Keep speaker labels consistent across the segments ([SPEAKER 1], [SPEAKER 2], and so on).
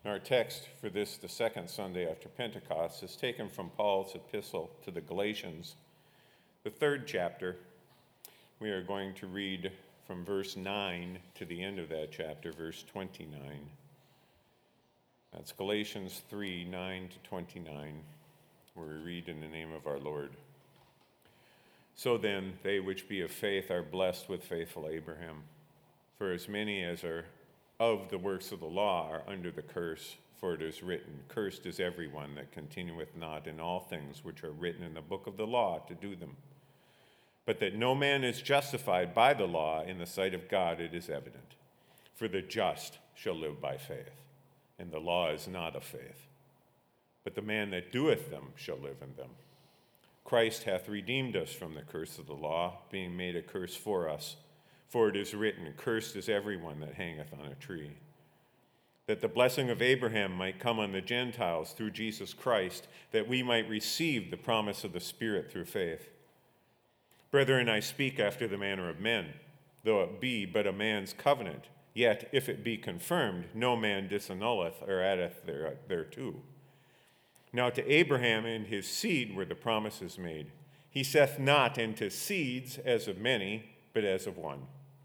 [SPEAKER 1] Our text for this, the second Sunday after Pentecost, is taken from Paul's epistle to the Galatians, the third chapter. We are going to read from verse 9 to the end of that chapter, verse 29. That's Galatians 3, 9 to 29, where we read in the name of our Lord. So then, they which be of faith are blessed with faithful Abraham. For as many as are of the works of the law are under the curse, for it is written, Cursed is everyone that continueth not in all things which are written in the book of the law to do them. But that no man is justified by the law in the sight of God, it is evident. For the just shall live by faith, and the law is not of faith. But the man that doeth them shall live in them. Christ hath redeemed us from the curse of the law, being made a curse for us. For it is written, Cursed is everyone that hangeth on a tree. That the blessing of Abraham might come on the Gentiles through Jesus Christ, that we might receive the promise of the Spirit through faith. Brethren, I speak after the manner of men, though it be but a man's covenant, yet if it be confirmed, no man disannulleth or addeth thereto. Now to Abraham and his seed were the promises made. He saith not unto seeds as of many, but as of one.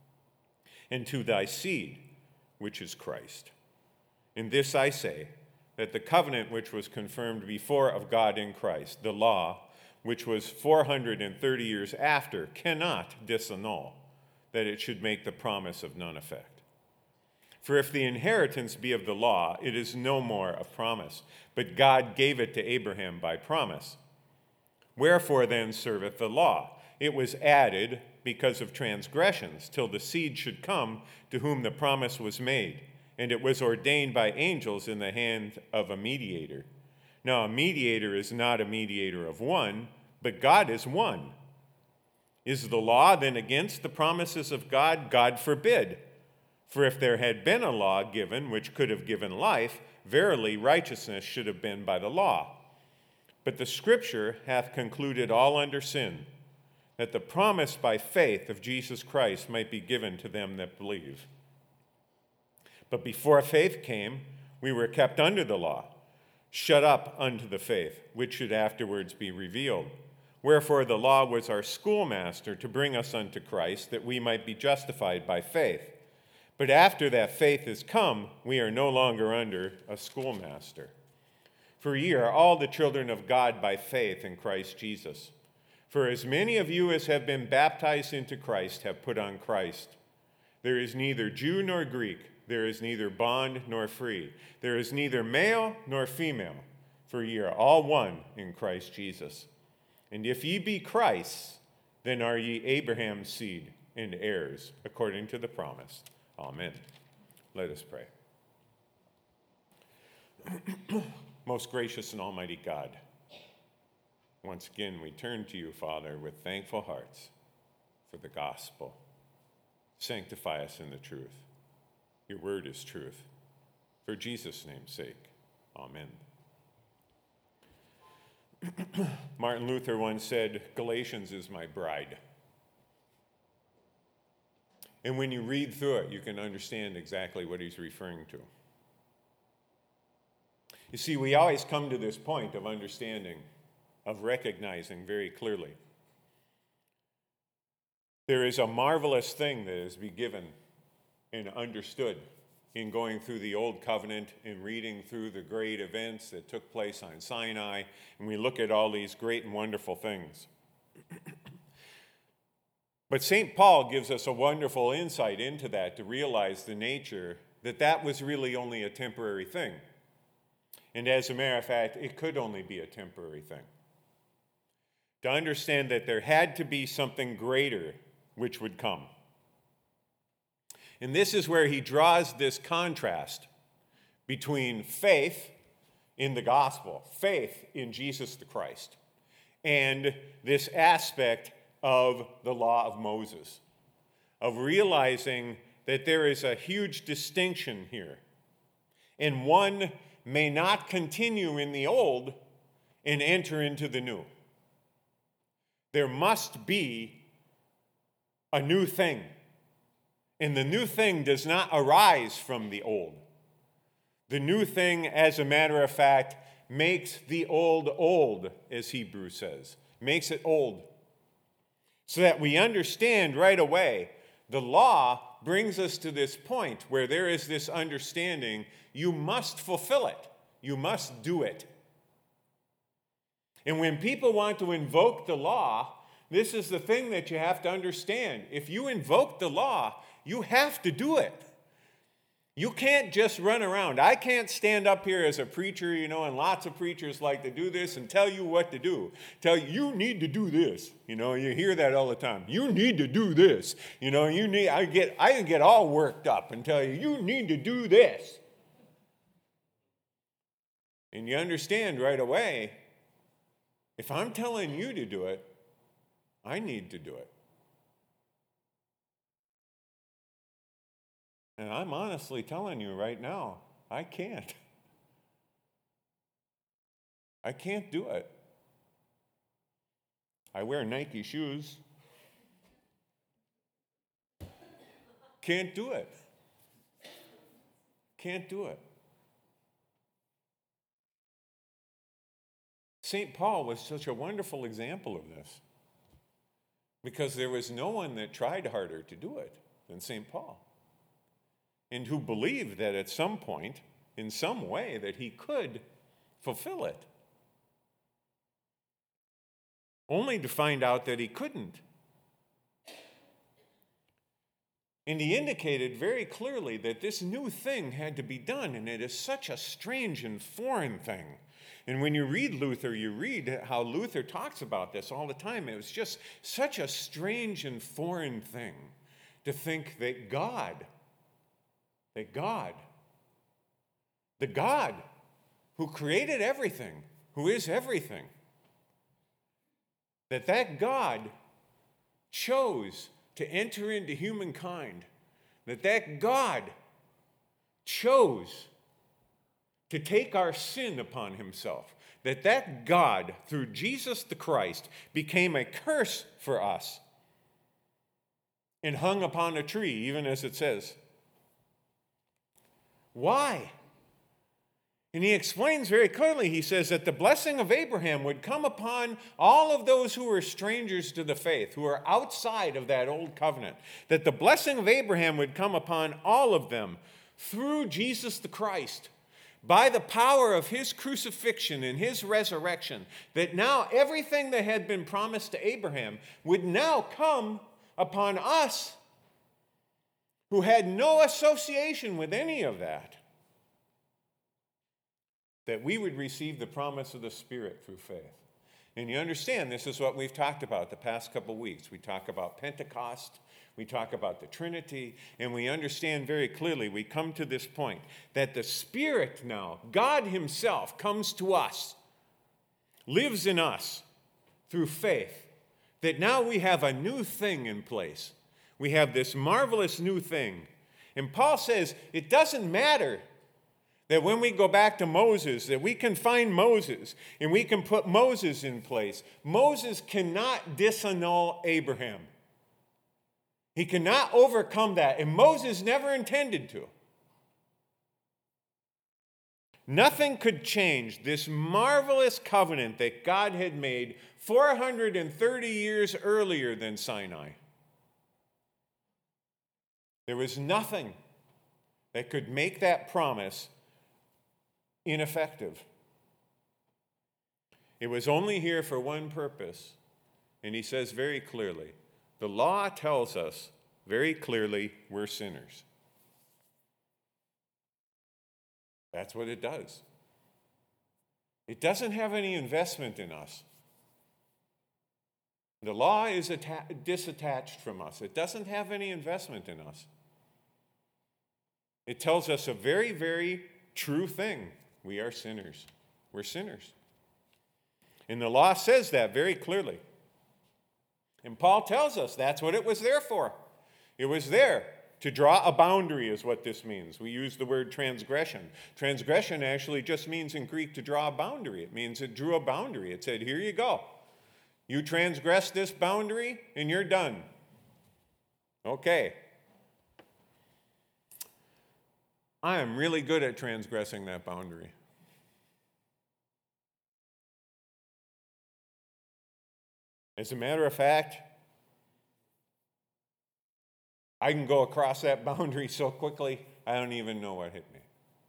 [SPEAKER 1] And to thy seed, which is Christ. In this I say, that the covenant which was confirmed before of God in Christ, the law, which was 430 years after, cannot disannul, that it should make the promise of none effect. For if the inheritance be of the law, it is no more of promise, but God gave it to Abraham by promise. Wherefore then serveth the law? It was added because of transgressions, till the seed should come to whom the promise was made, and it was ordained by angels in the hand of a mediator. Now a mediator is not a mediator of one, but God is one. Is the law then against the promises of God? God forbid. For if there had been a law given which could have given life, verily righteousness should have been by the law. But the Scripture hath concluded all under sin, that the promise by faith of Jesus Christ might be given to them that believe. But before faith came, we were kept under the law, shut up unto the faith, which should afterwards be revealed. Wherefore the law was our schoolmaster to bring us unto Christ, that we might be justified by faith. But after that faith is come, we are no longer under a schoolmaster. For ye are all the children of God by faith in Christ Jesus. For as many of you as have been baptized into Christ have put on Christ. There is neither Jew nor Greek, there is neither bond nor free, there is neither male nor female, for ye are all one in Christ Jesus. And if ye be Christ's, then are ye Abraham's seed and heirs, according to the promise. Amen. Let us pray. Most gracious and almighty God, once again, we turn to you, Father, with thankful hearts for the gospel. Sanctify us in the truth. Your word is truth. For Jesus' name's sake, amen. Martin Luther once said, Galatians is my bride. And when you read through it, you can understand exactly what he's referring to. You see, we always come to this point of understanding, of recognizing very clearly. There is a marvelous thing that is be given and understood in going through the Old Covenant and reading through the great events that took place on Sinai, and we look at all these great and wonderful things. But St. Paul gives us a wonderful insight into that to realize the nature that that was really only a temporary thing. And as a matter of fact, it could only be a temporary thing. To understand that there had to be something greater which would come. And this is where he draws this contrast between faith in the gospel, faith in Jesus the Christ, and this aspect of the law of Moses, of realizing that there is a huge distinction here. And one may not continue in the old and enter into the new. There must be a new thing. And the new thing does not arise from the old, The new thing, as a matter of fact, makes the old old, as Hebrews says. Makes it old. So that we understand right away, the law brings us to this point where there is this understanding, you must fulfill it. You must do it. And when people want to invoke the law, this is the thing that you have to understand. If you invoke the law, you have to do it. You can't just run around. I can't stand up here as a preacher, and lots of preachers like to do this and tell you what to do. Tell you need to do this. You hear that all the time. You need to do this. I get all worked up and tell you need to do this. And you understand right away, if I'm telling you to do it, I need to do it. And I'm honestly telling you right now, I can't. I can't do it. I wear Nike shoes. Can't do it. Can't do it. St. Paul was such a wonderful example of this because there was no one that tried harder to do it than St. Paul, and who believed that at some point, in some way, that he could fulfill it, only to find out that he couldn't. And he indicated very clearly that this new thing had to be done, and it is such a strange and foreign thing. And when you read Luther, you read how Luther talks about this all the time. It was just such a strange and foreign thing to think that the God who created everything, who is everything, that God chose to enter into humankind, that God chose to take our sin upon himself, that God, through Jesus the Christ, became a curse for us and hung upon a tree, even as it says. Why? And he explains very clearly, he says that the blessing of Abraham would come upon all of those who were strangers to the faith, who are outside of that old covenant, that the blessing of Abraham would come upon all of them through Jesus the Christ, by the power of his crucifixion and his resurrection, that now everything that had been promised to Abraham would now come upon us who had no association with any of that we would receive the promise of the Spirit through faith. And you understand, this is what we've talked about the past couple weeks. We talk about Pentecost, we talk about the Trinity, and we understand very clearly, we come to this point, that the Spirit now, God himself, comes to us, lives in us through faith, that now we have a new thing in place. We have this marvelous new thing. And Paul says it doesn't matter that when we go back to Moses, that we can find Moses and we can put Moses in place. Moses cannot disannul Abraham. He cannot overcome that, and Moses never intended to. Nothing could change this marvelous covenant that God had made 430 years earlier than Sinai. There was nothing that could make that promise ineffective. It was only here for one purpose, and he says very clearly, the law tells us very clearly we're sinners. That's what it does. It doesn't have any investment in us. The law is disattached from us. It doesn't have any investment in us. It tells us a very, very true thing. We are sinners. We're sinners. And the law says that very clearly. And Paul tells us that's what it was there for. It was there to draw a boundary is what this means. We use the word transgression. Transgression actually just means in Greek to draw a boundary. It means it drew a boundary. It said, here you go. You transgress this boundary and you're done. Okay. I am really good at transgressing that boundary. As a matter of fact, I can go across that boundary so quickly, I don't even know what hit me.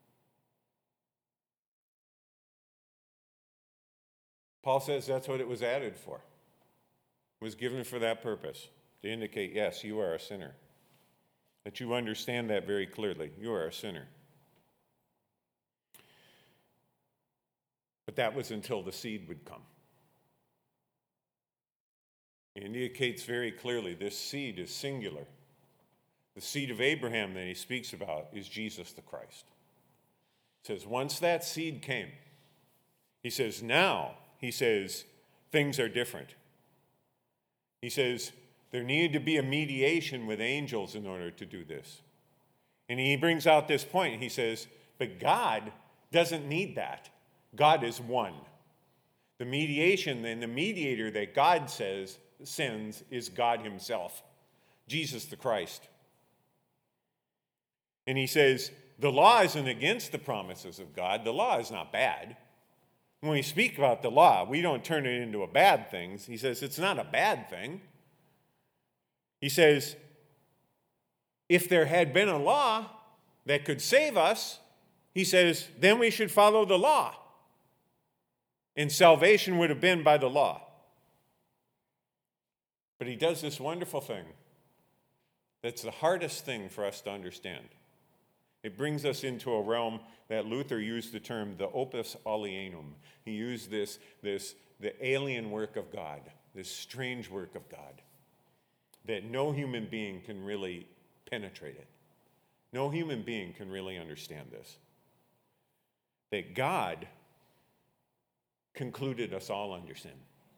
[SPEAKER 1] Paul says that's what it was added for. It was given for that purpose, to indicate, yes, you are a sinner. That you understand that very clearly. You are a sinner. But that was until the seed would come. It indicates very clearly this seed is singular. The seed of Abraham that he speaks about is Jesus the Christ. It says, once that seed came, he says, now, he says, things are different. He says, there needed to be a mediation with angels in order to do this. And he brings out this point. He says, but God doesn't need that. God is one. The mediation and the mediator that God sends is God himself, Jesus the Christ. And he says, the law isn't against the promises of God. The law is not bad. When we speak about the law, we don't turn it into a bad thing. He says it's not a bad thing. He says, if there had been a law that could save us, he says, then we should follow the law. And salvation would have been by the law. But he does this wonderful thing that's the hardest thing for us to understand. It brings us into a realm that Luther used the term the opus alienum. He used the alien work of God, this strange work of God, that no human being can really penetrate it. No human being can really understand this. That God concluded us all under sin.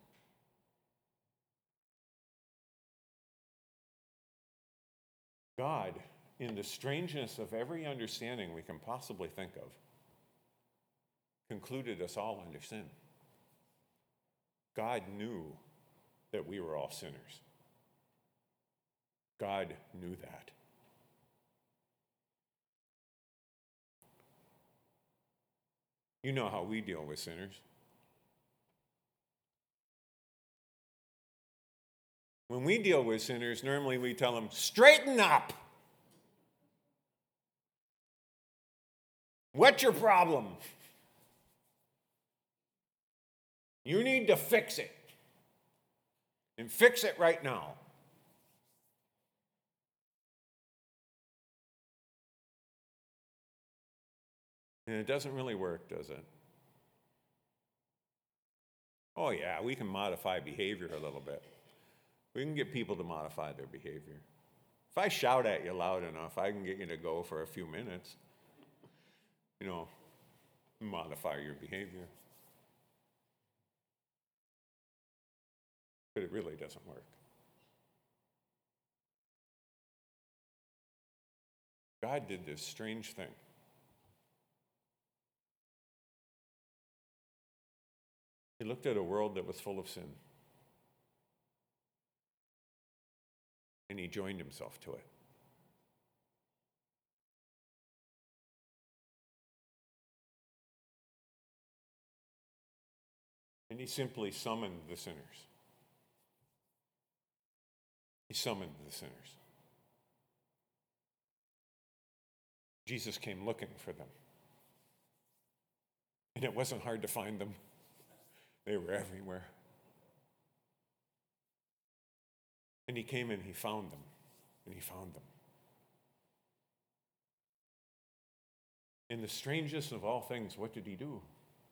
[SPEAKER 1] God, in the strangeness of every understanding we can possibly think of, concluded us all under sin. God knew that we were all sinners. God knew that. You know how we deal with sinners. When we deal with sinners, normally we tell them, straighten up. What's your problem? You need to fix it. And fix it right now. And it doesn't really work, does it? Oh yeah, we can modify behavior a little bit. We can get people to modify their behavior. If I shout at you loud enough, I can get you to go for a few minutes. Modify your behavior. But it really doesn't work. God did this strange thing. He looked at a world that was full of sin. And he joined himself to it. And he simply summoned the sinners. He summoned the sinners. Jesus came looking for them. And it wasn't hard to find them. They were everywhere. And he came and he found them. And he found them. In the strangest of all things, what did he do?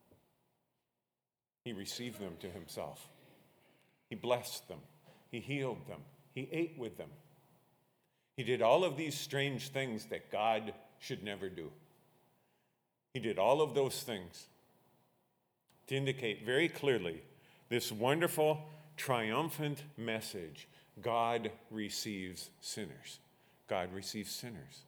[SPEAKER 1] He received them to himself. He blessed them. He healed them. He ate with them. He did all of these strange things that God should never do. He did all of those things to indicate very clearly this wonderful, triumphant message. God receives sinners. God receives sinners.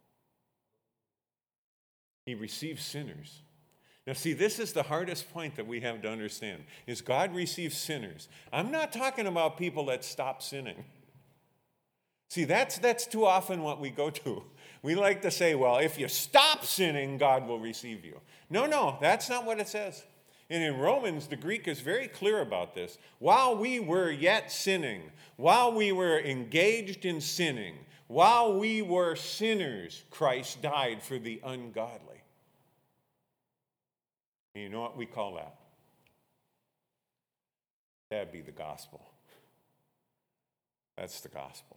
[SPEAKER 1] He receives sinners. Now, see, this is the hardest point that we have to understand, is God receives sinners. I'm not talking about people that stop sinning. See, that's too often what we go to. We like to say, well, if you stop sinning, God will receive you. No, that's not what it says. And in Romans, the Greek is very clear about this. While we were yet sinning, while we were engaged in sinning, while we were sinners, Christ died for the ungodly. And you know what we call that? That'd be the gospel. That's the gospel.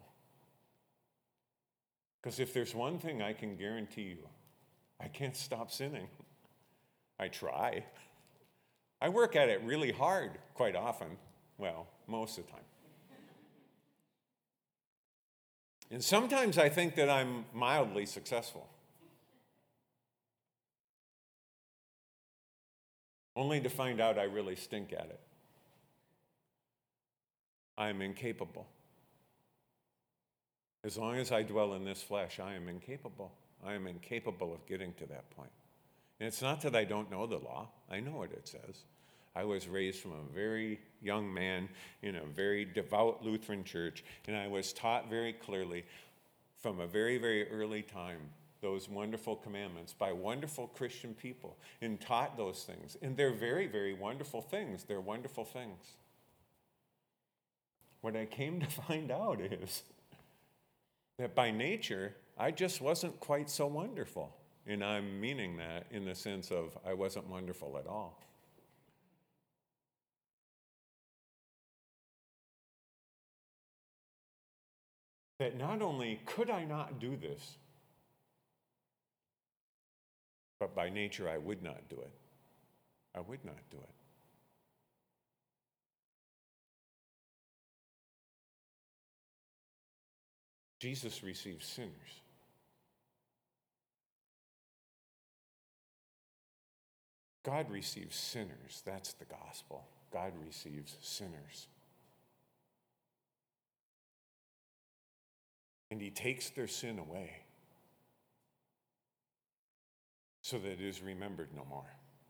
[SPEAKER 1] Because if there's one thing I can guarantee you, I can't stop sinning. I try. I work at it really hard quite often. Well, most of the time. And sometimes I think that I'm mildly successful. Only to find out I really stink at it. I am incapable. As long as I dwell in this flesh, I am incapable. I am incapable of getting to that point. And it's not that I don't know the law. I know what it says. I was raised from a very young man in a very devout Lutheran church, and I was taught very clearly from a very, very early time those wonderful commandments by wonderful Christian people, and taught those things. And they're very, very wonderful things. They're wonderful things. What I came to find out is that by nature, I just wasn't quite so wonderful. And I'm meaning that in the sense of I wasn't wonderful at all. That not only could I not do this, but by nature I would not do it. I would not do it. Jesus receives sinners. God receives sinners. That's the gospel. God receives sinners. And he takes their sin away so that it is remembered no more.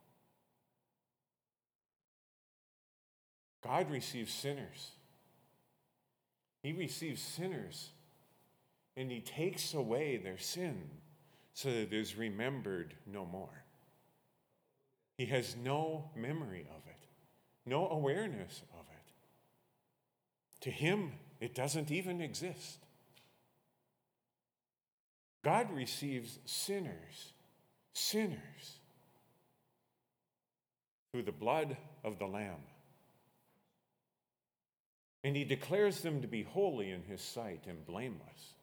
[SPEAKER 1] God receives sinners. He receives sinners, and he takes away their sin so that it is remembered no more. He has no memory of it, no awareness of it. To him, it doesn't even exist. God receives sinners through the blood of the Lamb. And he declares them to be holy in his sight and blameless.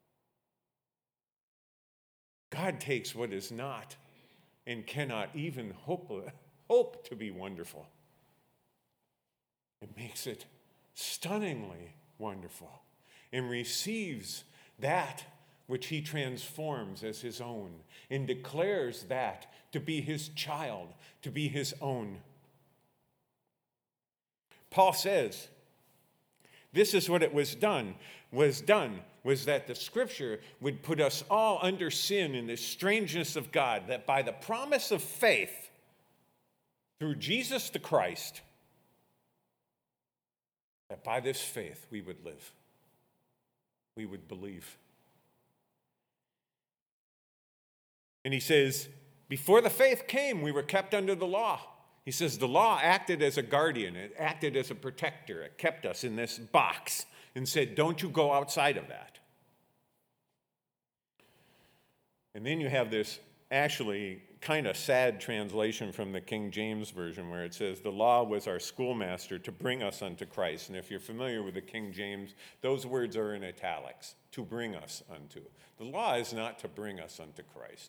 [SPEAKER 1] God takes what is not and cannot even hope to be wonderful and makes it stunningly wonderful and receives that which he transforms as his own and declares that to be his child, to be his own. Paul says, this is what it was that the scripture would put us all under sin in the strangeness of God, that by the promise of faith through Jesus the Christ, that by this faith we would live, we would believe. And he says, before the faith came, we were kept under the law. He says the law acted as a guardian. It acted as a protector. It kept us in this box and said, don't you go outside of that. And then you have this actually kind of sad translation from the King James Version where it says, the law was our schoolmaster to bring us unto Christ. And if you're familiar with the King James, those words are in italics, to bring us unto. The law is not to bring us unto Christ.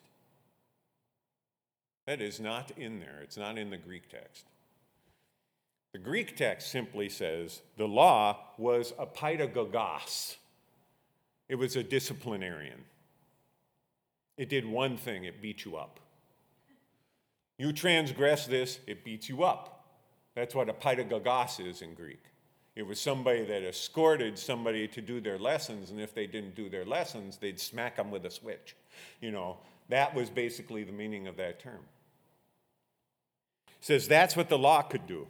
[SPEAKER 1] That is not in there. It's not in the Greek text. The Greek text simply says the law was a paidagogos. It was a disciplinarian. It did one thing, it beat you up. You transgress this, it beats you up. That's what a paidagogos is in Greek. It was somebody that escorted somebody to do their lessons, and if they didn't do their lessons, they'd smack them with a switch. That was basically the meaning of that term. It says that's what the law could do.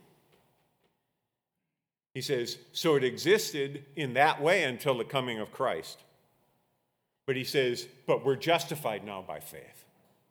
[SPEAKER 1] He says, so it existed in that way until the coming of Christ. But he says, but we're justified now by faith.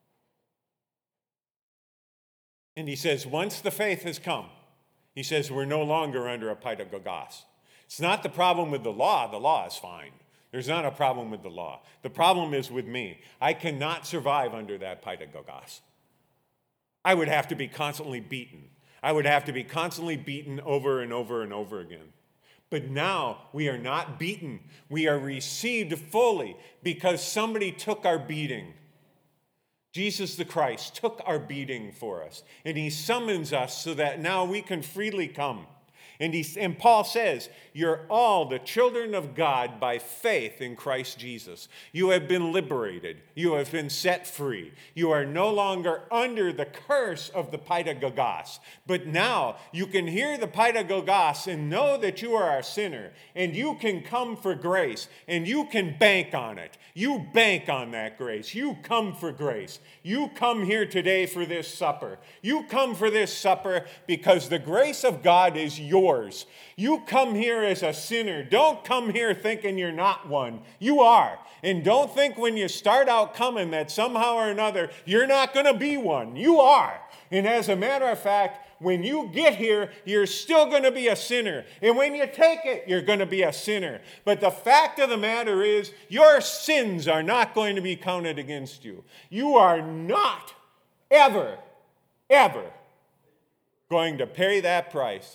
[SPEAKER 1] And he says, once the faith has come, he says, we're no longer under a paidagogos. It's not the problem with the law. The law is fine. There's not a problem with the law. The problem is with me. I cannot survive under that paidagogos. I would have to be constantly beaten. I would have to be constantly beaten over and over and over again. But now we are not beaten. We are received fully because somebody took our beating. Jesus the Christ took our beating for us. And he summons us so that now we can freely come. And Paul says, you're all the children of God by faith in Christ Jesus. You have been liberated. You have been set free. You are no longer under the curse of the paidagogos. But now you can hear the paidagogos and know that you are a sinner. And you can come for grace. And you can bank on it. You bank on that grace. You come for grace. You come here today for this supper. You come for this supper because the grace of God is yours. You come here as a sinner. Don't come here thinking you're not one. You are. And don't think when you start out coming that somehow or another you're not going to be one. You are. And as a matter of fact, when you get here, you're still going to be a sinner. And when you take it, you're going to be a sinner. But the fact of the matter is, your sins are not going to be counted against you. You are not ever, ever going to pay that price.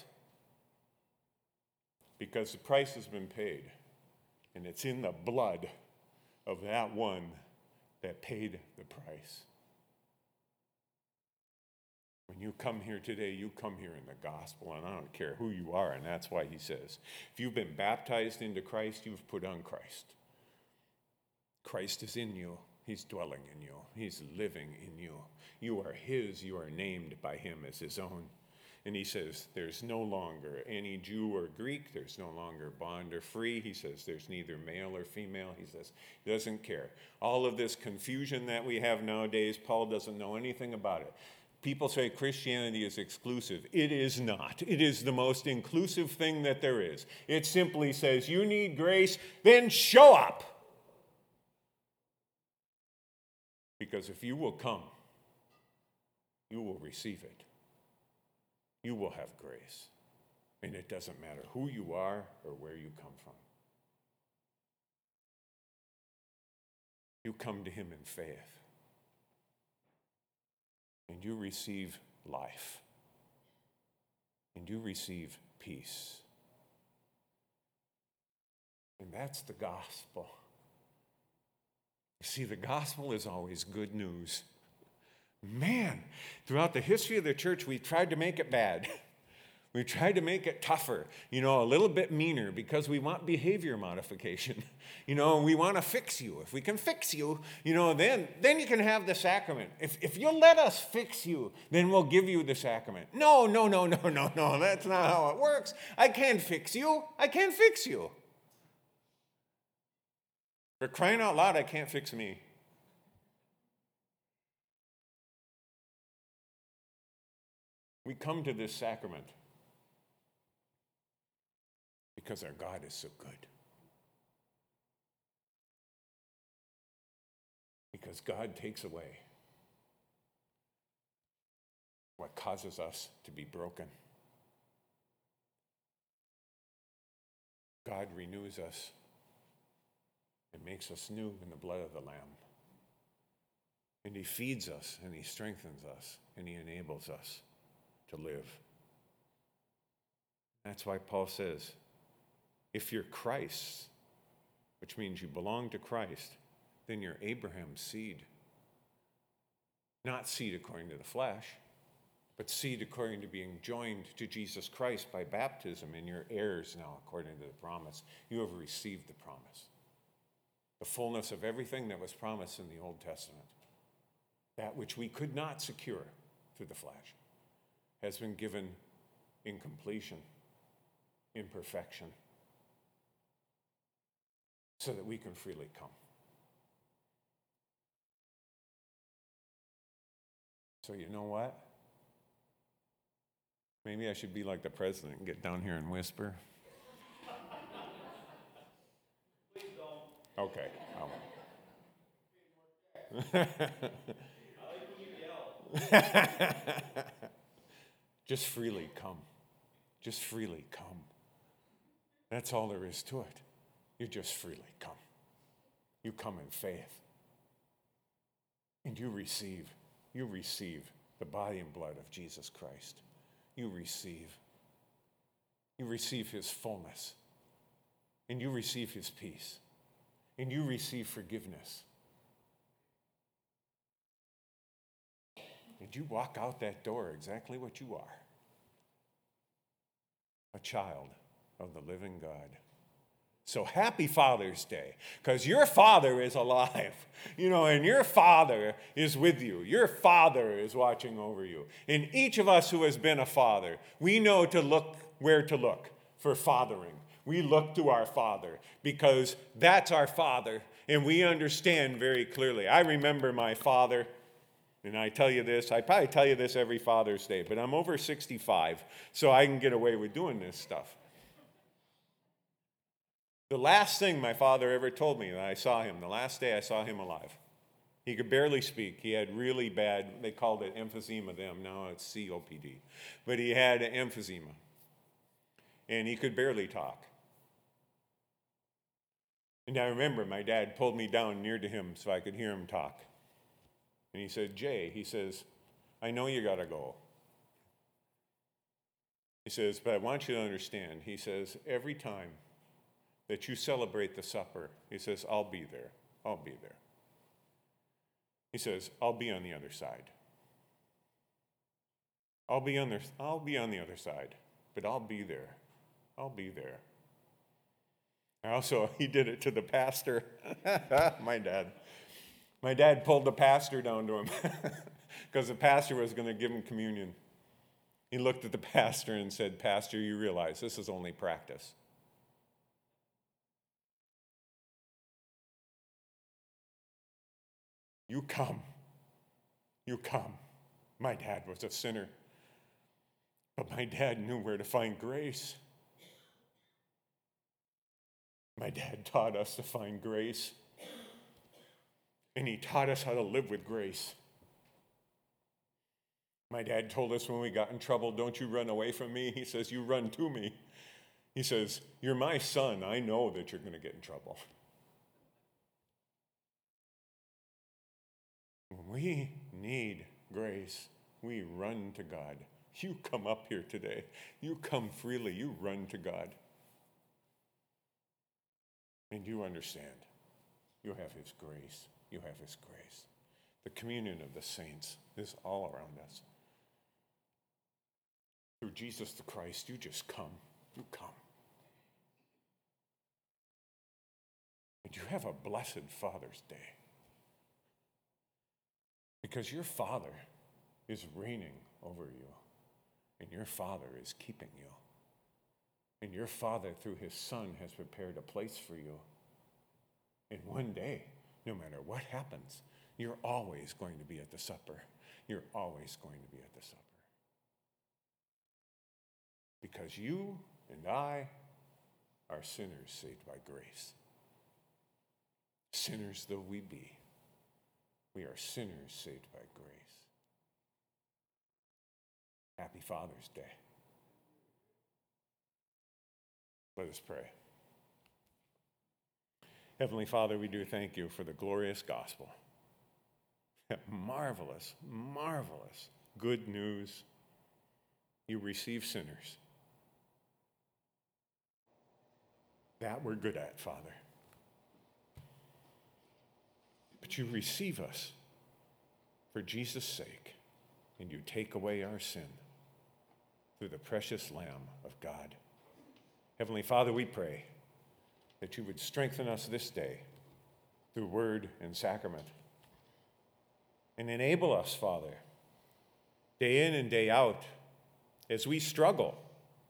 [SPEAKER 1] Because the price has been paid, and it's in the blood of that one that paid the price. When you come here today, you come here in the gospel, and I don't care who you are, and that's why he says, if you've been baptized into Christ, you've put on Christ. Christ is in you. He's dwelling in you. He's living in you. You are his. You are named by him as his own. And he says, there's no longer any Jew or Greek. There's no longer bond or free. He says, there's neither male or female. He says, he doesn't care. All of this confusion that we have nowadays, Paul doesn't know anything about it. People say Christianity is exclusive. It is not. It is the most inclusive thing that there is. It simply says, you need grace, then show up. Because if you will come, you will receive it. You will have grace. And it doesn't matter who you are or where you come from. You come to him in faith. And you receive life. And you receive peace. And that's the gospel. You see, the gospel is always good news. Man, throughout the history of the church, we tried to make it bad. We tried to make it tougher, a little bit meaner because we want behavior modification. We want to fix you. If we can fix you, then you can have the sacrament. If you'll let us fix you, then we'll give you the sacrament. No. That's not how it works. I can't fix you. I can't fix you. For crying out loud, I can't fix me. We come to this sacrament because our God is so good. Because God takes away what causes us to be broken. God renews us and makes us new in the blood of the Lamb. And he feeds us, and he strengthens us, and he enables us to live. That's why Paul says, if you're Christ's, which means you belong to Christ, then you're Abraham's seed. Not seed according to the flesh, but seed according to being joined to Jesus Christ by baptism, and you're heirs now according to the promise. You have received the promise. The fullness of everything that was promised in the Old Testament, that which we could not secure through the flesh, has been given in completion, in perfection, so that we can freely come. So you know what? Maybe I should be like the president and get down here and whisper. Please don't. Okay. Just freely come. Just freely come. That's all there is to it. You just freely come. You come in faith. And you receive the body and blood of Jesus Christ. You receive his fullness. And you receive his peace. And you receive forgiveness. And you walk out that door exactly what you are. A child of the living God. So happy Father's Day, because your Father is alive, and your Father is with you. Your Father is watching over you. And each of us who has been a father, we know to look where to look for fathering. We look to our Father because that's our Father, and we understand very clearly. I remember my father, and I probably tell you this every Father's Day, but I'm over 65, so I can get away with doing this stuff. The last thing my father ever told me that I saw him, the last day I saw him alive, he could barely speak. He had really bad, they called it emphysema then, now it's COPD. But he had emphysema. And he could barely talk. And I remember my dad pulled me down near to him so I could hear him talk. And he said, Jay, he says, I know you gotta go. He says, but I want you to understand, he says, every time that you celebrate the supper, he says, I'll be there. I'll be there. He says, I'll be on the other side. I'll be on the other side, but I'll be there. I'll be there. Also, he did it to the pastor. My dad pulled the pastor down to him because the pastor was going to give him communion. He looked at the pastor and said, Pastor, you realize this is only practice. You come. You come. My dad was a sinner, but my dad knew where to find grace. My dad taught us to find grace, and he taught us how to live with grace. My dad told us when we got in trouble, don't you run away from me. He says, you run to me. He says, you're my son. I know that you're going to get in trouble. When we need grace, we run to God. You come up here today. You come freely. You run to God. And you understand. You have his grace. You have his grace. The communion of the saints is all around us. Through Jesus the Christ, you just come. You come. And you have a blessed Father's Day. Because your Father is reigning over you. And your Father is keeping you. And your Father, through his Son, has prepared a place for you. And one day, no matter what happens, you're always going to be at the supper. You're always going to be at the supper. Because you and I are sinners saved by grace. Sinners though we be, we are sinners saved by grace. Happy Father's Day. Let us pray. Heavenly Father, we do thank you for the glorious gospel. That marvelous, marvelous good news. You receive sinners. That we're good at, Father. But you receive us for Jesus' sake, and you take away our sin through the precious Lamb of God. Heavenly Father, we pray that you would strengthen us this day through word and sacrament, and enable us, Father, day in and day out, as we struggle.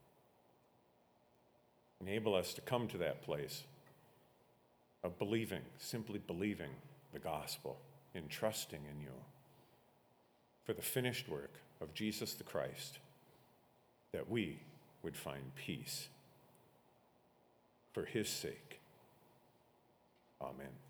[SPEAKER 1] Enable us to come to that place of believing, simply believing the gospel and trusting in you for the finished work of Jesus the Christ, that we would find peace for his sake. Amen.